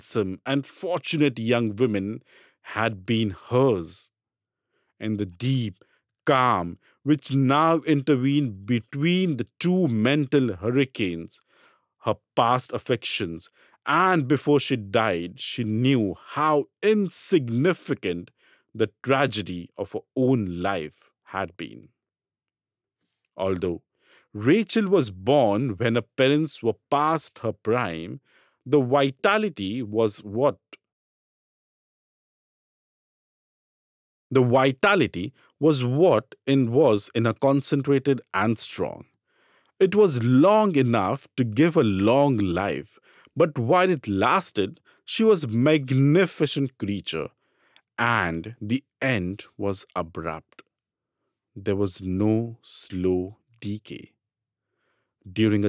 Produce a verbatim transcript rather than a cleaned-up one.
handsome and fortunate young women had been hers, and the deep calm which now intervened between the two mental hurricanes, her past affections, and before she died, she knew how insignificant the tragedy of her own life had been. Although Rachel was born when her parents were past her prime, the vitality was what the vitality was what in was in her concentrated and strong. It was long enough to give a long life, but while it lasted, she was a magnificent creature, and the end was abrupt. There was no slow decay. During